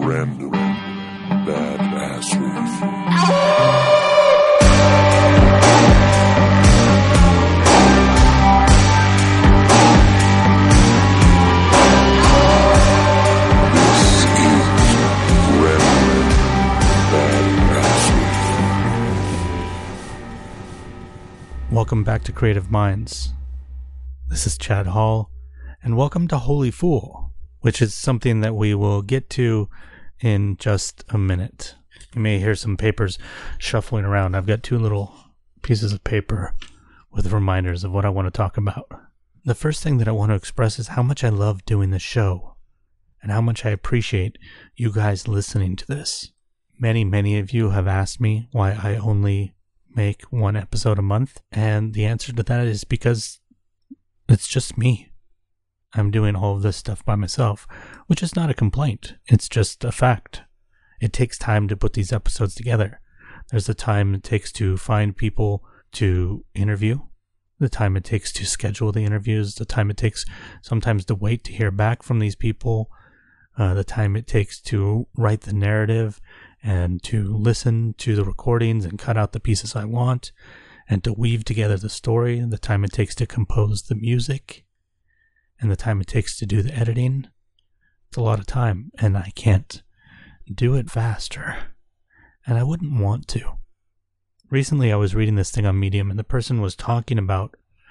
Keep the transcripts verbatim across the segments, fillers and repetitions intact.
Random Badassery. Welcome back to Creative Minds. This is Chad Hall, and welcome to Holy Fool, which is something that we will get to in just a minute. You may hear some papers shuffling around. I've got two little pieces of paper with reminders of what I want to talk about. The first thing that I want to express is how much I love doing this show, and how much I appreciate you guys listening to this. Many, many of you have asked me why I only make one episode a month, and the answer to that is because it's just me. I'm doing all of this stuff by myself, which is not a complaint. It's just a fact. It takes time to put these episodes together. There's the time it takes to find people to interview, the time it takes to schedule the interviews, the time it takes sometimes to wait to hear back from these people, uh, the time it takes to write the narrative and to listen to the recordings and cut out the pieces I want, and to weave together the story, the time it takes to compose the music, and the time it takes to do the editing. It's a lot of time, and I can't do it faster, and I wouldn't want to. Recently, I was reading this thing on Medium, and the person was talking about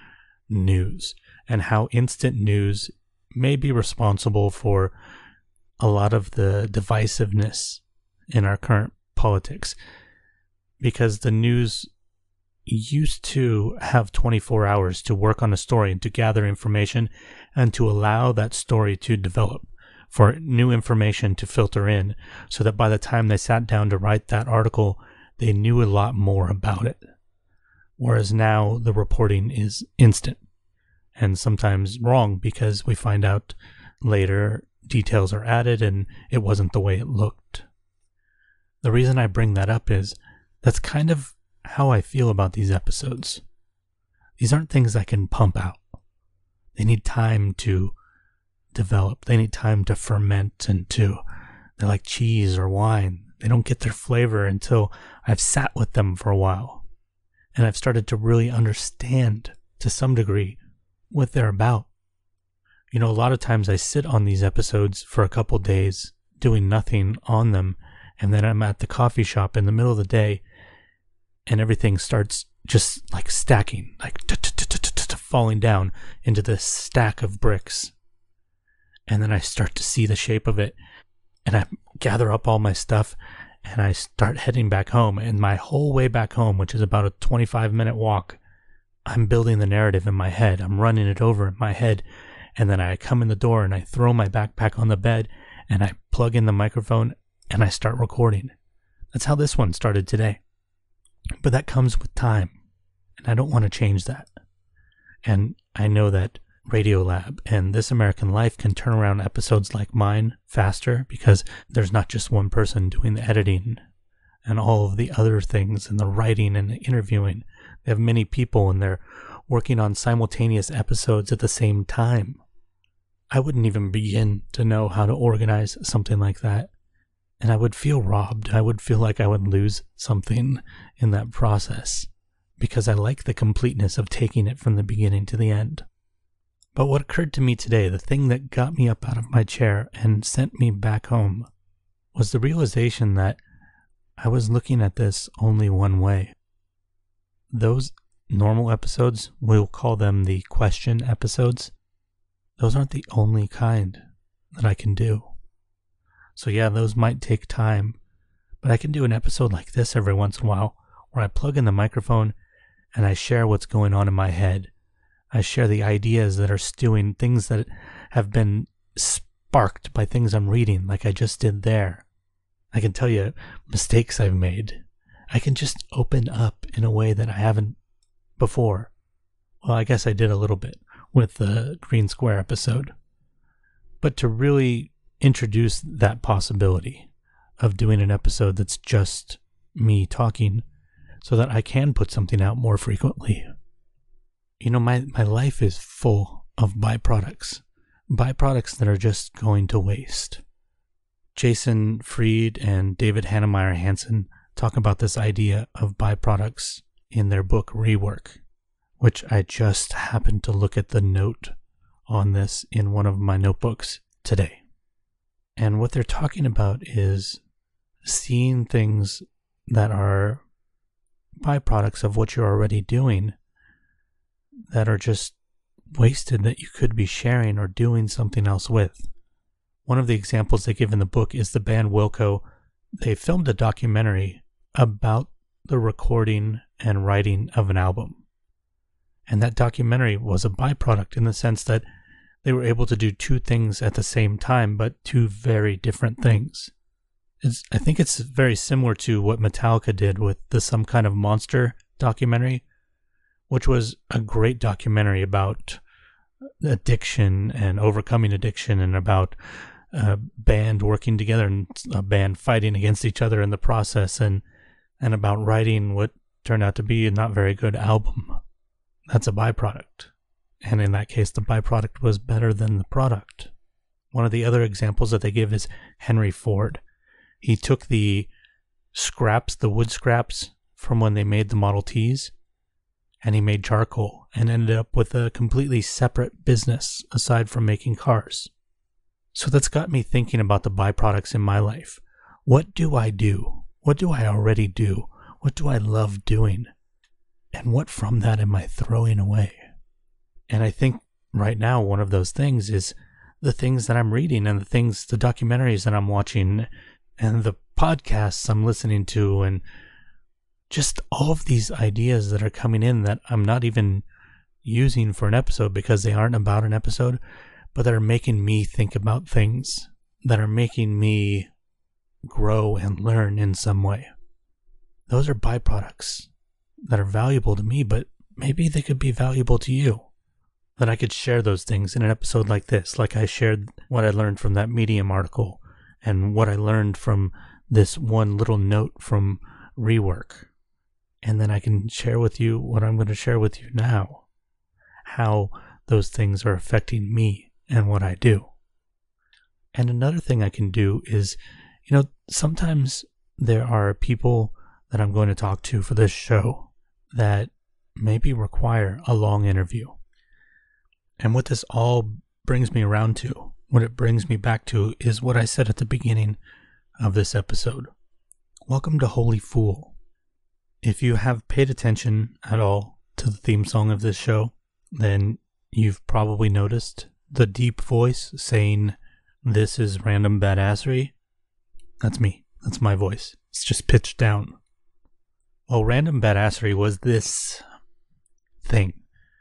news, and how instant news may be responsible for a lot of the divisiveness in our current politics, because the news used to have twenty-four hours to work on a story and to gather information and to allow that story to develop, for new information to filter in, so that by the time they sat down to write that article, they knew a lot more about it. Whereas now the reporting is instant, and sometimes wrong, because we find out later details are added and it wasn't the way it looked. The reason I bring that up is that's kind of how I feel about these episodes. These aren't things I can pump out. They need time to develop. They need time to ferment and to, they're like cheese or wine. They don't get their flavor until I've sat with them for a while. And I've started to really understand, to some degree, what they're about. You know, a lot of times I sit on these episodes for a couple days doing nothing on them, and then I'm at the coffee shop in the middle of the day, and everything starts just like stacking, like falling down into this stack of bricks. And then I start to see the shape of it, and I gather up all my stuff, and I start heading back home. And my whole way back home, which is about a twenty-five minute walk, I'm building the narrative in my head. I'm running it over in my head. And then I come in the door and I throw my backpack on the bed and I plug in the microphone and I start recording. That's how this one started today. But that comes with time, and I don't want to change that. And I know that Radiolab and This American Life can turn around episodes like mine faster, because there's not just one person doing the editing and all of the other things and the writing and the interviewing. They have many people, and they're working on simultaneous episodes at the same time. I wouldn't even begin to know how to organize something like that. And I would feel robbed. I would feel like I would lose something in that process, because I like the completeness of taking it from the beginning to the end. But what occurred to me today, the thing that got me up out of my chair and sent me back home, was the realization that I was looking at this only one way. Those normal episodes, we'll call them the question episodes, those aren't the only kind that I can do. So yeah, those might take time, but I can do an episode like this every once in a while, where I plug in the microphone and I share what's going on in my head. I share the ideas that are stewing, things that have been sparked by things I'm reading, like I just did there. I can tell you mistakes I've made. I can just open up in a way that I haven't before. Well, I guess I did a little bit with the Green Square episode. But to really introduce that possibility of doing an episode that's just me talking, so that I can put something out more frequently. You know, my, my life is full of byproducts. Byproducts that are just going to waste. Jason Fried and David Hannemeyer Hansen talk about this idea of byproducts in their book Rework, which I just happened to look at the note on this in one of my notebooks today. And what they're talking about is seeing things that are byproducts of what you're already doing that are just wasted, that you could be sharing or doing something else with. One of the examples they give in the book is the band Wilco. They filmed a documentary about the recording and writing of an album. And that documentary was a byproduct in the sense that they were able to do two things at the same time, but two very different things. It's, I think it's very similar to what Metallica did with the Some Kind of Monster documentary, which was a great documentary about addiction and overcoming addiction, and about a band working together and a band fighting against each other in the process, and, and about writing what turned out to be a not very good album. That's a byproduct. And in that case, the byproduct was better than the product. One of the other examples that they give is Henry Ford. He took the scraps, the wood scraps from when they made the Model Ts, and he made charcoal and ended up with a completely separate business aside from making cars. So that's got me thinking about the byproducts in my life. What do I do? What do I already do? What do I love doing? And what from that am I throwing away? And I think right now one of those things is the things that I'm reading and the things, the documentaries that I'm watching and the podcasts I'm listening to, and just all of these ideas that are coming in that I'm not even using for an episode because they aren't about an episode, but that are making me think about things, that are making me grow and learn in some way. Those are byproducts that are valuable to me, but maybe they could be valuable to you. That I could share those things in an episode like this, like I shared what I learned from that Medium article and what I learned from this one little note from Rework. And then I can share with you what I'm going to share with you now, how those things are affecting me and what I do. And another thing I can do is, you know, sometimes there are people that I'm going to talk to for this show that maybe require a long interview. And what this all brings me around to, what it brings me back to, is what I said at the beginning of this episode. Welcome to Holy Fool. If you have paid attention at all to the theme song of this show, then you've probably noticed the deep voice saying, "This is random badassery." That's me. That's my voice. It's just pitched down. Well, random badassery was this thing.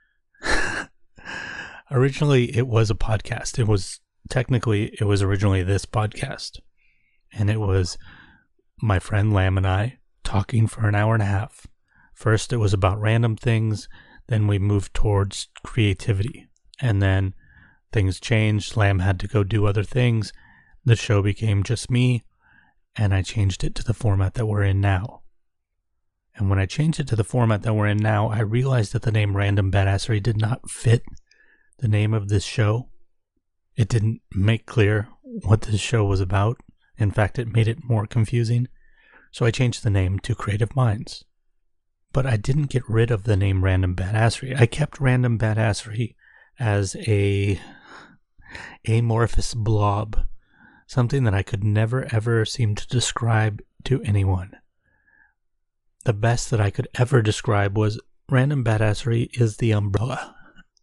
Originally, it was a podcast. It was, technically, it was originally this podcast. And it was my friend Lamb and I talking for an hour and a half. First, it was about random things. Then we moved towards creativity. And then things changed. Lamb had to go do other things. The show became just me. And I changed it to the format that we're in now. And when I changed it to the format that we're in now, I realized that the name Random Badassery did not fit the name of this show. It didn't make clear what this show was about. In fact, it made it more confusing. So I changed the name to Creative Minds. But I didn't get rid of the name Random Badassery. I kept Random Badassery as a amorphous blob, something that I could never ever seem to describe to anyone. The best that I could ever describe was Random Badassery is the umbrella.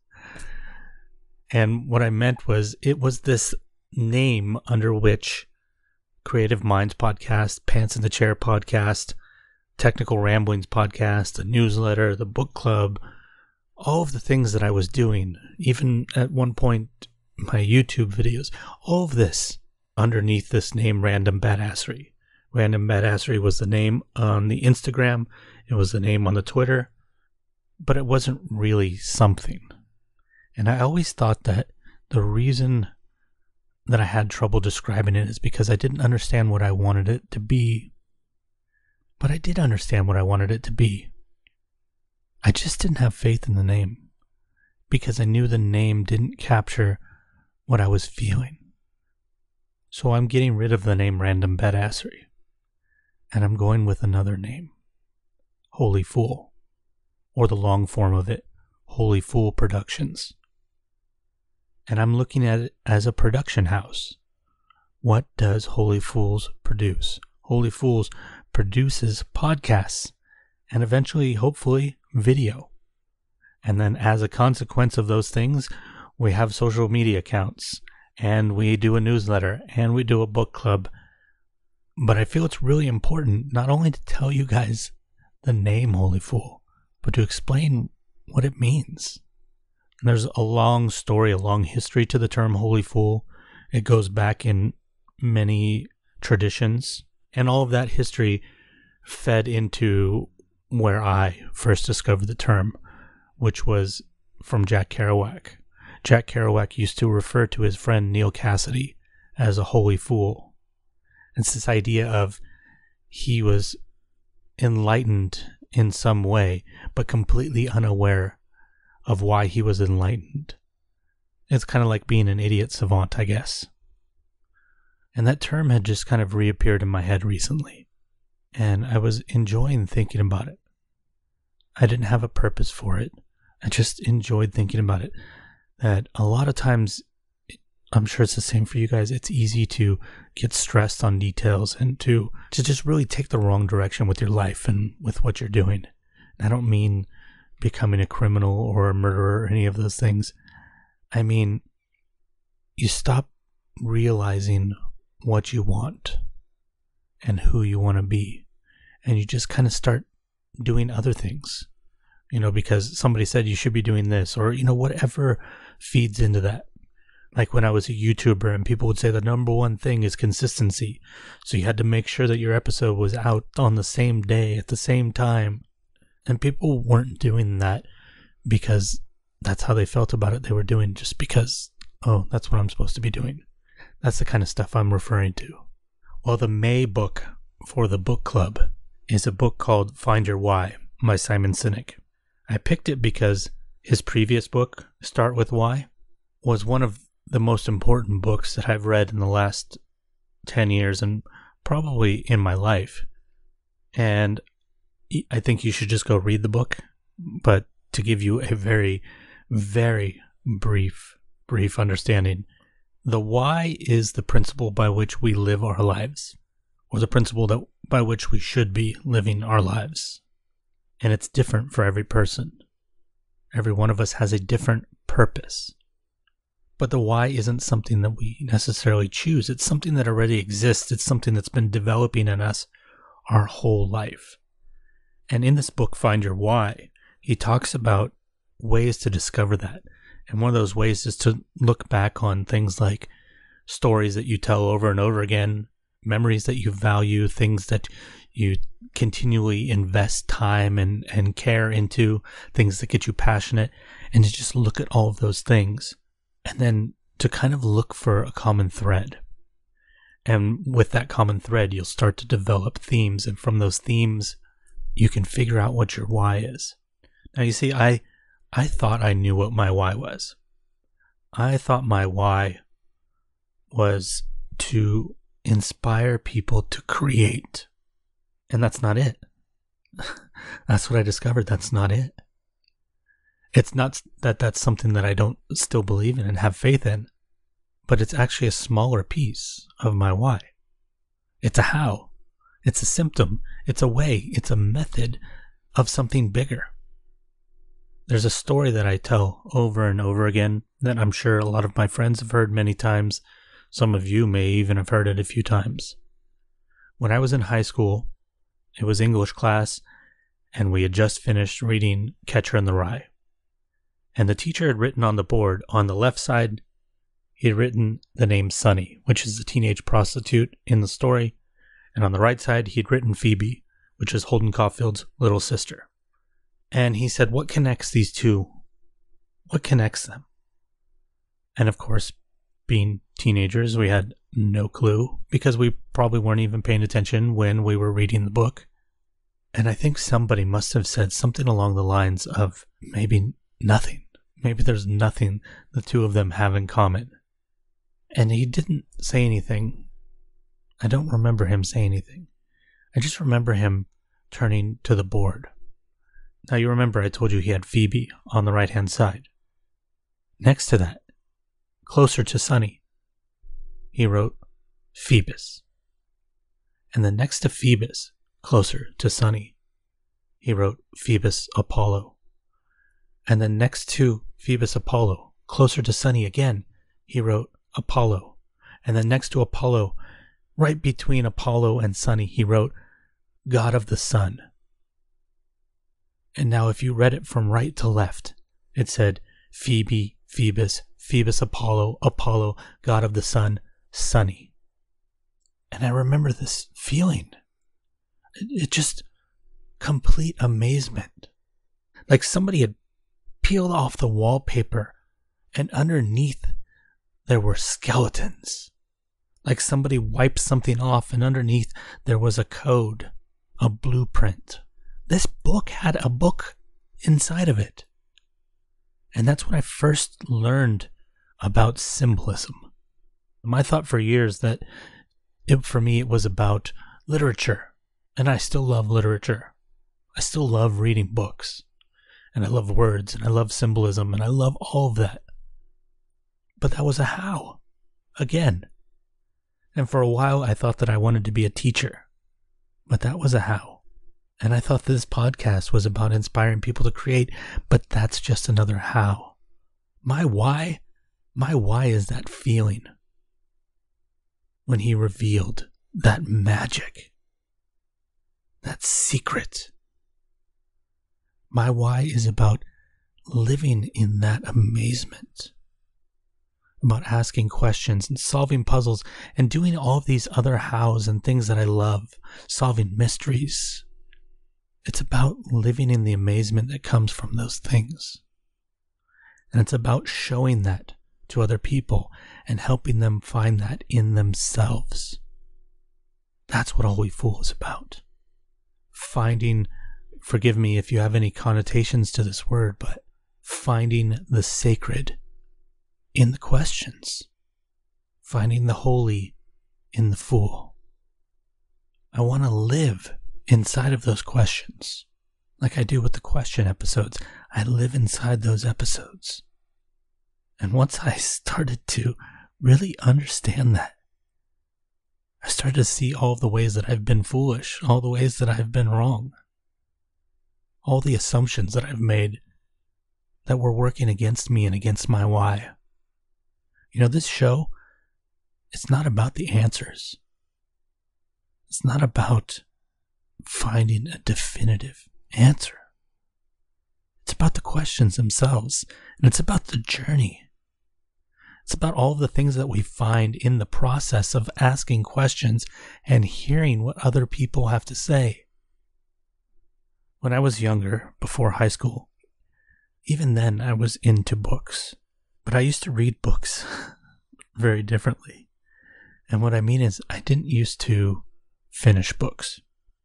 And what I meant was, it was this name under which Creative Minds podcast, Pants in the Chair podcast, Technical Ramblings podcast, the newsletter, the book club, all of the things that I was doing, even at one point my YouTube videos, all of this underneath this name Random Badassery. Random Badassery was the name on the Instagram, it was the name on the Twitter, but it wasn't really something. And I always thought that the reason that I had trouble describing it is because I didn't understand what I wanted it to be. But I did understand what I wanted it to be. I just didn't have faith in the name, because I knew the name didn't capture what I was feeling. So I'm getting rid of the name Random Badassery, and I'm going with another name, Holy Fool, or the long form of it, Holy Fool Productions. And I'm looking at it as a production house. What does Holy Fools produce? Holy Fools produces podcasts and eventually, hopefully, video. And then as a consequence of those things, we have social media accounts, and we do a newsletter, and we do a book club. But I feel it's really important not only to tell you guys the name Holy Fool, but to explain what it means. And there's a long story, a long history to the term Holy Fool. It goes back in many traditions, and all of that history fed into where I first discovered the term, which was from Jack Kerouac. Jack Kerouac used to refer to his friend Neil Cassidy as a holy fool. It's this idea of he was enlightened in some way, but completely unaware of why he was enlightened. It's kind of like being an idiot savant, I guess. And that term had just kind of reappeared in my head recently, and I was enjoying thinking about it. I didn't have a purpose for it. I just enjoyed thinking about it. That a lot of times, I'm sure it's the same for you guys, it's easy to get stressed on details and to, to just really take the wrong direction with your life and with what you're doing. And I don't mean becoming a criminal or a murderer or any of those things. I mean, you stop realizing what you want and who you want to be, and you just kind of start doing other things, you know, because somebody said you should be doing this, or, you know, whatever feeds into that. Like when I was a YouTuber and people would say the number one thing is consistency. So you had to make sure that your episode was out on the same day at the same time. And people weren't doing that because that's how they felt about it. They were doing just because, oh, that's what I'm supposed to be doing. That's the kind of stuff I'm referring to. Well, the May book for the book club is a book called Find Your Why by Simon Sinek. I picked it because his previous book, Start With Why, was one of the most important books that I've read in the last ten years and probably in my life. And I think you should just go read the book. But to give you a very, very brief, brief understanding, the why is the principle by which we live our lives, or the principle that by which we should be living our lives. And it's different for every person. Every one of us has a different purpose. But the why isn't something that we necessarily choose. It's something that already exists. It's something that's been developing in us our whole life. And in this book, Find Your Why, he talks about ways to discover that. And one of those ways is to look back on things like stories that you tell over and over again, memories that you value, things that you continually invest time and, and care into, things that get you passionate, and to just look at all of those things. And then to kind of look for a common thread. And with that common thread, you'll start to develop themes. And from those themes, you can figure out what your why is. Now, you see, I I thought I knew what my why was. I thought my why was to inspire people to create. And that's not it. That's what I discovered. That's not it. It's not that that's something that I don't still believe in and have faith in, but it's actually a smaller piece of my why. It's a how. It's a symptom. It's a way. It's a method of something bigger. There's a story that I tell over and over again that I'm sure a lot of my friends have heard many times. Some of you may even have heard it a few times. When I was in high school, it was English class, and we had just finished reading Catcher in the Rye. And the teacher had written on the board, on the left side, he had written the name Sunny, which is the teenage prostitute in the story. And on the right side, he'd written Phoebe, which is Holden Caulfield's little sister. And he said, what connects these two? What connects them? And of course, being teenagers, we had no clue because we probably weren't even paying attention when we were reading the book. And I think somebody must have said something along the lines of maybe nothing. Maybe there's nothing the two of them have in common. And he didn't say anything. I don't remember him saying anything. I just remember him turning to the board. Now you remember I told you he had Phoebe on the right-hand side. Next to that, closer to Sunny, he wrote Phoebus. And then next to Phoebus, closer to Sunny, he wrote Phoebus Apollo. And then next to Phoebus Apollo, closer to Sunny again, he wrote Apollo. And then next to Apollo, right between Apollo and Sunny, he wrote God of the Sun. And now if you read it from right to left, it said Phoebe, Phoebus, Phoebus Apollo, Apollo, God of the Sun, Sunny. And I remember this feeling. It, it just complete amazement. Like somebody had peeled off the wallpaper and underneath there were skeletons. Like somebody wiped something off and underneath there was a code, a blueprint. This book had a book inside of it. And that's when I first learned about symbolism. I thought for years that it, for me it was about literature. And I still love literature. I still love reading books. And I love words and I love symbolism and I love all of that. But that was a how. Again. And for a while I thought that I wanted to be a teacher. But that was a how. And I thought this podcast was about inspiring people to create, but that's just another how. My why, my why is that feeling. When he revealed that magic, that secret. My why is about living in that amazement. About asking questions and solving puzzles and doing all of these other hows and things that I love. Solving mysteries. It's about living in the amazement that comes from those things. And it's about showing that to other people and helping them find that in themselves. That's what Holy Fool is about. Finding, forgive me if you have any connotations to this word, but finding the sacred in the questions. Finding the holy in the fool. I want to live inside of those questions, like I do with the question episodes. I live inside those episodes. And once I started to really understand that, I started to see all the ways that I've been foolish, all the ways that I've been wrong, all the assumptions that I've made that were working against me and against my why. You know, this show, it's not about the answers. It's not about finding a definitive answer. It's about the questions themselves, and it's about the journey. It's about all the things that we find in the process of asking questions and hearing what other people have to say. When I was younger, before high school, even then I was into books, but I used to read books very differently. And what I mean is I didn't used to finish books.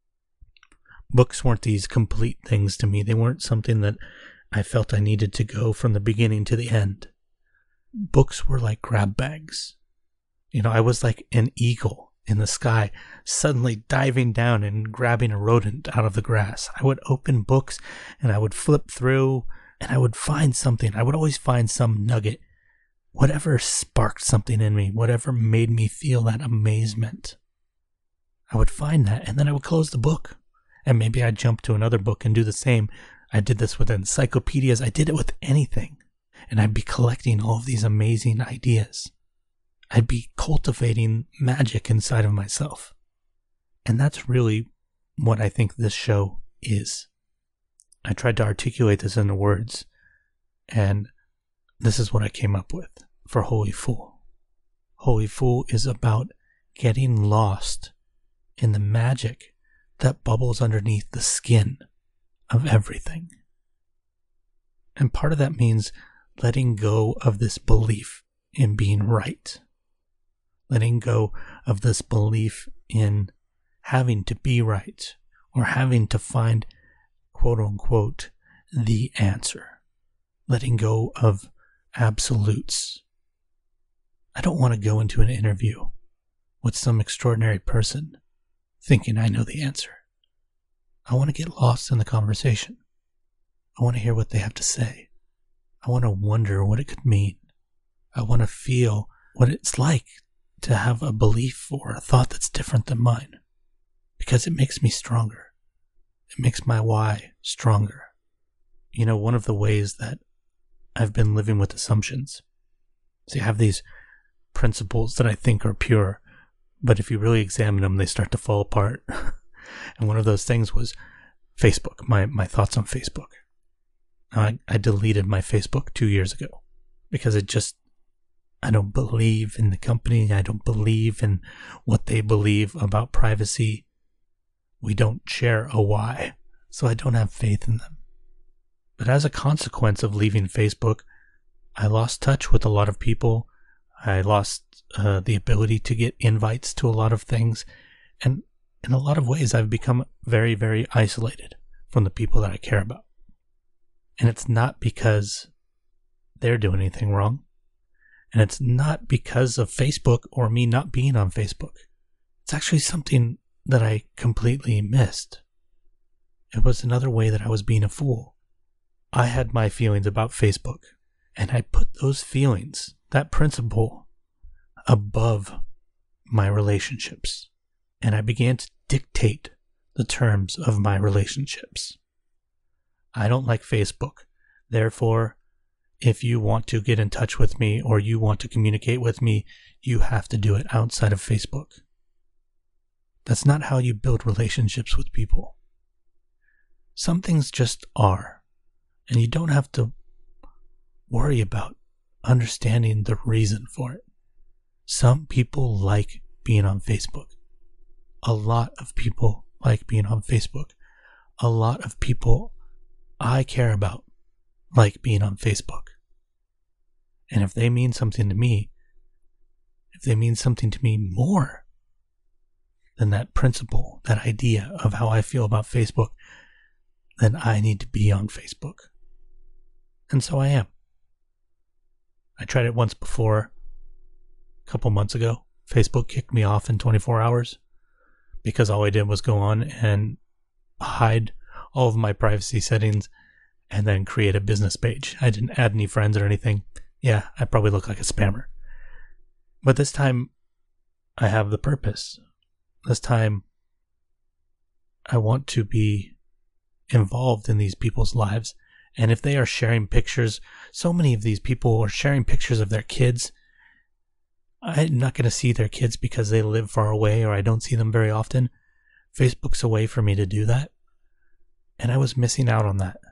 Books weren't these complete things to me. They weren't something that I felt I needed to go from the beginning to the end. Books were like grab bags. You know, I was like an eagle in the sky, suddenly diving down and grabbing a rodent out of the grass. I would open books and I would flip through and I would find something. I would always find some nugget. Whatever sparked something in me, whatever made me feel that amazement. I would find that and then I would close the book. And maybe I'd jump to another book and do the same. I did this with encyclopedias. I did it with anything. And I'd be collecting all of these amazing ideas. I'd be cultivating magic inside of myself. And that's really what I think this show is. I tried to articulate this into words. And this is what I came up with for Holy Fool. Holy Fool is about getting lost in the magic that bubbles underneath the skin of everything. And part of that means letting go of this belief in being right. Letting go of this belief in having to be right or having to find, quote unquote, the answer. Letting go of absolutes. I don't want to go into an interview with some extraordinary person thinking I know the answer. I want to get lost in the conversation. I want to hear what they have to say. I want to wonder what it could mean. I want to feel what it's like to have a belief or a thought that's different than mine, because it makes me stronger. It makes my why stronger. You know, one of the ways that I've been living with assumptions. See, I have these principles that I think are pure, but if you really examine them, they start to fall apart. And one of those things was Facebook, my, my thoughts on Facebook. I, I deleted my Facebook two years ago because it just, I don't believe in the company. I don't believe in what they believe about privacy. We don't share a why, so I don't have faith in them. But as a consequence of leaving Facebook, I lost touch with a lot of people. I lost uh, the ability to get invites to a lot of things. And in a lot of ways, I've become very, very isolated from the people that I care about. And it's not because they're doing anything wrong. And it's not because of Facebook or me not being on Facebook. It's actually something that I completely missed. It was another way that I was being a fool. I had my feelings about Facebook, and I put those feelings, that principle, above my relationships. And I began to dictate the terms of my relationships. I don't like Facebook. Therefore, if you want to get in touch with me or you want to communicate with me, you have to do it outside of Facebook. That's not how you build relationships with people. Some things just are, and you don't have to worry about understanding the reason for it. Some people like being on Facebook. A lot of people like being on Facebook. A lot of people I care about like being on Facebook. And if they mean something to me, if they mean something to me more than that principle, that idea of how I feel about Facebook, then I need to be on Facebook. And so I am. I tried it once before, a couple months ago. Facebook kicked me off in twenty-four hours because all I did was go on and hide all of my privacy settings and then create a business page. I didn't add any friends or anything. Yeah, I probably look like a spammer. But this time, I have the purpose. This time, I want to be involved in these people's lives. And if they are sharing pictures, so many of these people are sharing pictures of their kids. I'm not going to see their kids because they live far away or I don't see them very often. Facebook's a way for me to do that. And I was missing out on that.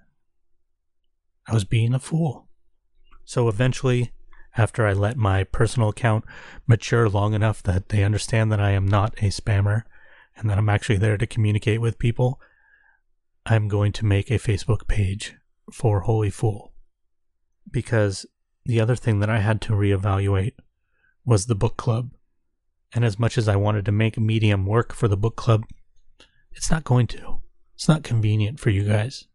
I was being a fool. So eventually, after I let my personal account mature long enough that they understand that I am not a spammer and that I'm actually there to communicate with people, I'm going to make a Facebook page for Holy Fool. Because the other thing that I had to reevaluate was the book club. And as much as I wanted to make Medium work for the book club, it's not going to. It's not convenient for you guys.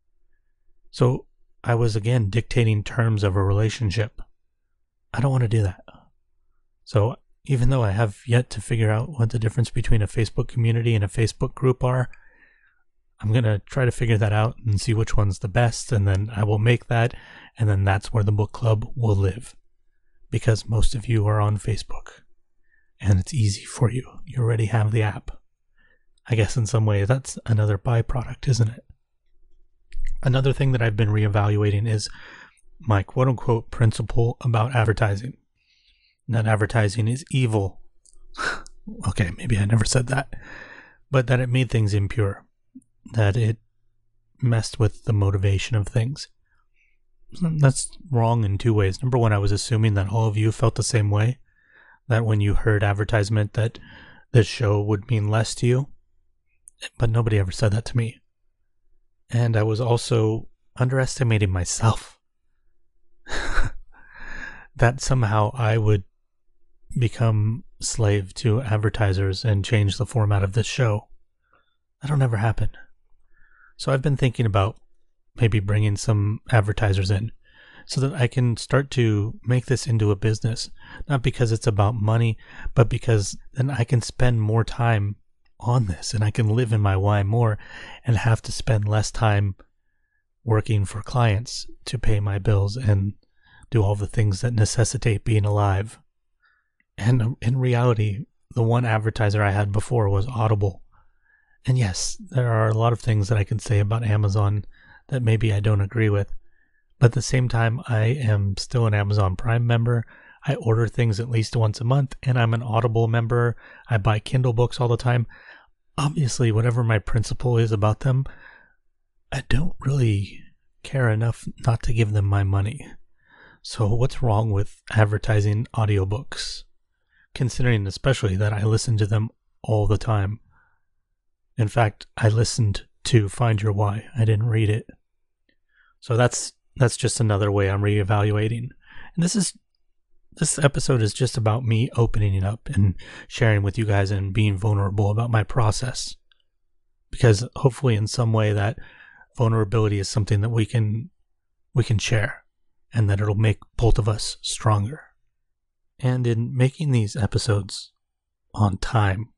So I was again dictating terms of a relationship. I don't want to do that. So even though I have yet to figure out what the difference between a Facebook community and a Facebook group are, I'm going to try to figure that out and see which one's the best, and then I will make that, and then that's where the book club will live. Because most of you are on Facebook, and it's easy for you. You already have the app. I guess in some way that's another byproduct, isn't it? Another thing that I've been reevaluating is my quote-unquote principle about advertising. That advertising is evil. Okay, maybe I never said that. But that it made things impure. That it messed with the motivation of things. That's wrong in two ways. Number one, I was assuming that all of you felt the same way. That when you heard advertisement that this show would mean less to you. But nobody ever said that to me. And I was also underestimating myself. That somehow I would become slave to advertisers and change the format of this show. That'll never happen. So I've been thinking about maybe bringing some advertisers in so that I can start to make this into a business, not because it's about money, but because then I can spend more time on this and I can live in my why more and have to spend less time working for clients to pay my bills and do all the things that necessitate being alive. And in reality, the one advertiser I had before was Audible. And yes, there are a lot of things that I can say about Amazon that maybe I don't agree with. But at the same time, I am still an Amazon Prime member. I order things at least once a month, and I'm an Audible member. I buy Kindle books all the time. Obviously, whatever my principle is about them, I don't really care enough not to give them my money. So what's wrong with advertising audiobooks? Considering especially that I listen to them all the time. In fact, I listened to Find Your Why. I didn't read it. So that's that's just another way I'm reevaluating. And this is this episode is just about me opening it up and sharing with you guys and being vulnerable about my process. Because hopefully in some way that vulnerability is something that we can we can share and that it'll make both of us stronger. And in making these episodes on time,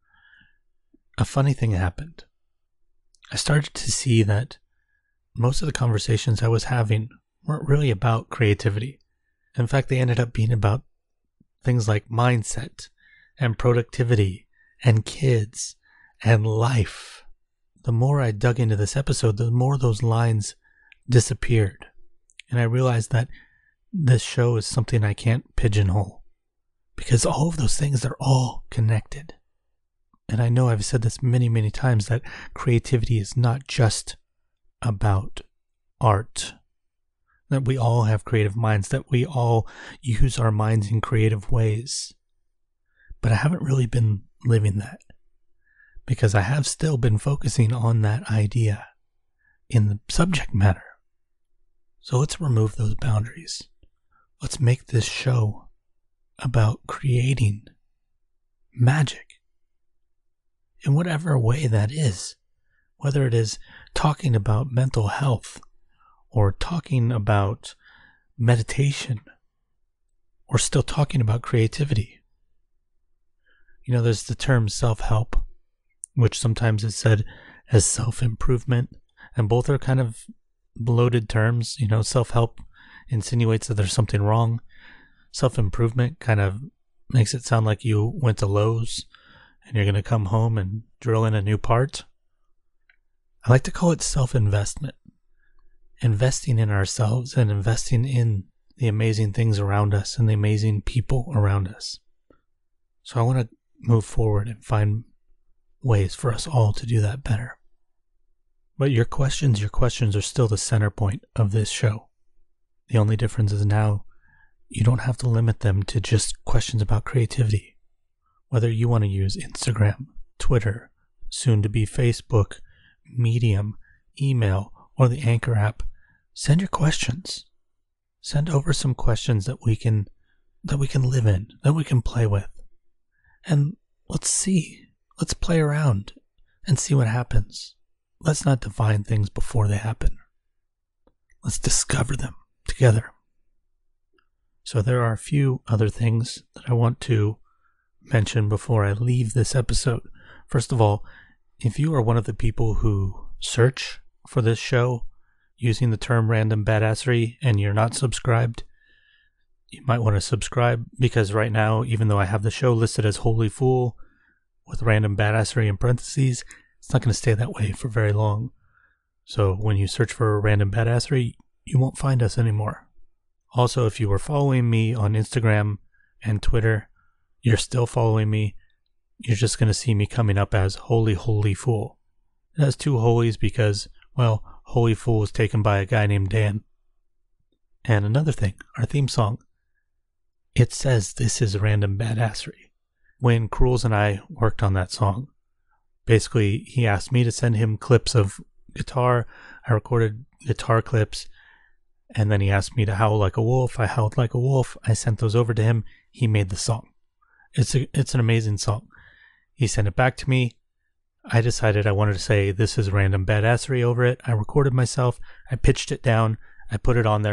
a funny thing happened. I started to see that most of the conversations I was having weren't really about creativity. In fact, they ended up being about things like mindset and productivity and kids and life. The more I dug into this episode, the more those lines disappeared. And I realized that this show is something I can't pigeonhole because all of those things are all connected. And I know I've said this many, many times that creativity is not just about art. That we all have creative minds, that we all use our minds in creative ways. But I haven't really been living that because I have still been focusing on that idea in the subject matter. So let's remove those boundaries. Let's make this show about creating magic. In whatever way that is, whether it is talking about mental health or talking about meditation or still talking about creativity. You know, there's the term self-help, which sometimes is said as self-improvement, and both are kind of bloated terms. You know, self-help insinuates that there's something wrong. Self-improvement kind of makes it sound like you went to Lowe's and you're going to come home and drill in a new part. I like to call it self-investment. Investing in ourselves and investing in the amazing things around us and the amazing people around us. So I want to move forward and find ways for us all to do that better. But your questions, your questions are still the center point of this show. The only difference is now you don't have to limit them to just questions about creativity. Whether you want to use Instagram, Twitter, soon to be Facebook, Medium, email, or the Anchor app, send your questions. Send over some questions that we can that we can live in, that we can play with. And let's see. Let's play around and see what happens. Let's not define things before they happen. Let's discover them together. So there are a few other things that I want to mention before I leave this episode. First of all, if you are one of the people who search for this show using the term random badassery and you're not subscribed, you might want to subscribe, because right now, even though I have the show listed as Holy Fool with random badassery in parentheses, it's not going to stay that way for very long. So when you search for random badassery, you won't find us anymore. Also, if you were following me on Instagram and Twitter, you're still following me, you're just going to see me coming up as Holy Holy Fool. It has two holies because, well, Holy Fool was taken by a guy named Dan. And another thing, our theme song, it says this is random badassery. When Cruels and I worked on that song, basically he asked me to send him clips of guitar. I recorded guitar clips, and then he asked me to howl like a wolf. I howled like a wolf. I sent those over to him. He made the song. It's a, it's an amazing song. He sent it back to me. I decided I wanted to say this is random badassery over it. I recorded myself. I pitched it down. I put it on there.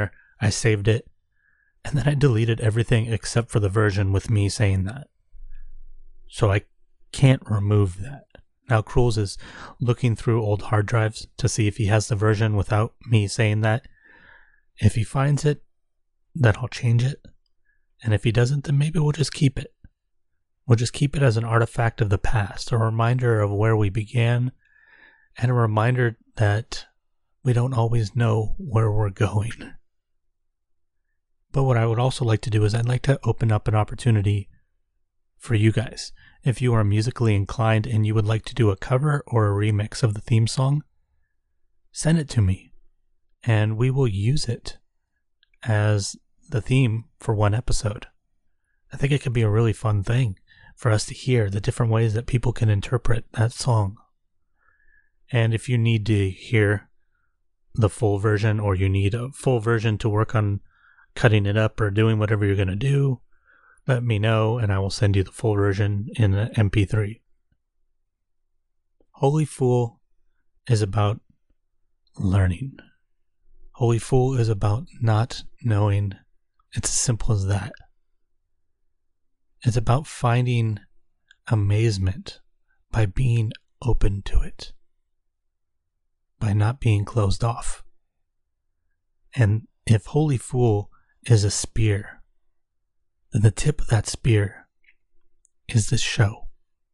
I saved it, and then I deleted everything except for the version with me saying that. So I can't remove that. Now Cruels is looking through old hard drives to see if he has the version without me saying that. If he finds it, then I'll change it. And if he doesn't, then maybe we'll just keep it. We'll just keep it as an artifact of the past, a reminder of where we began, and a reminder that we don't always know where we're going. But what I would also like to do is I'd like to open up an opportunity for you guys. If you are musically inclined and you would like to do a cover or a remix of the theme song, send it to me, and we will use it as the theme for one episode. I think it could be a really fun thing for us to hear the different ways that people can interpret that song. And if you need to hear the full version, or you need a full version to work on cutting it up or doing whatever you're going to do, let me know and I will send you the full version in an M P three. Holy Fool is about learning. Holy Fool is about not knowing. It's as simple as that. It's about finding amazement by being open to it, by not being closed off. And if Holy Fool is a spear, then the tip of that spear is this show.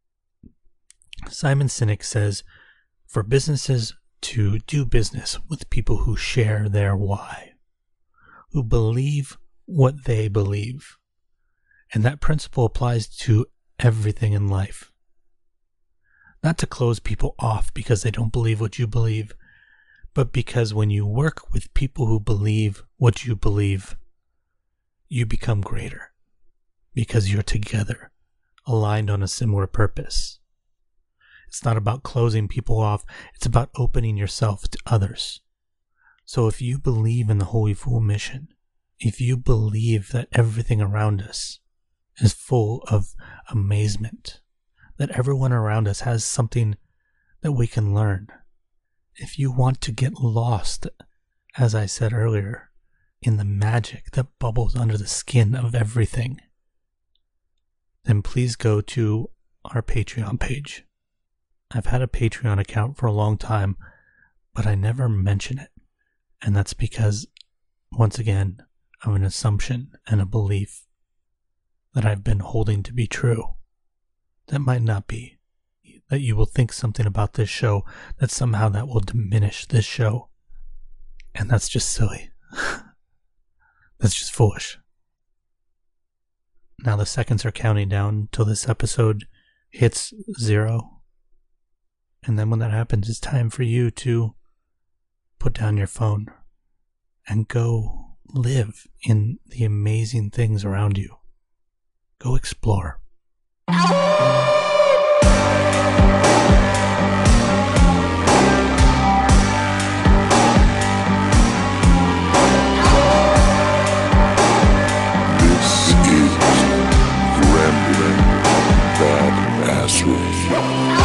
Simon Sinek says, for businesses to do business with people who share their why, who believe what they believe. And that principle applies to everything in life. Not to close people off because they don't believe what you believe, but because when you work with people who believe what you believe, you become greater because you're together, aligned on a similar purpose. It's not about closing people off, it's about opening yourself to others. So if you believe in the Holy Fool mission, if you believe that everything around us is full of amazement, that everyone around us has something that we can learn, if you want to get lost, as I said earlier, in the magic that bubbles under the skin of everything, then please go to our Patreon page. I've had a Patreon account for a long time, but I never mention it. And that's because, once again, of an assumption and a belief that I've been holding to be true. That might not be. That you will think something about this show, that somehow that will diminish this show. And that's just silly. That's just foolish. Now the seconds are counting down till this episode hits zero. And then when that happens, it's time for you to put down your phone and go live in the amazing things around you. Go explore. This is Rambling Badassery.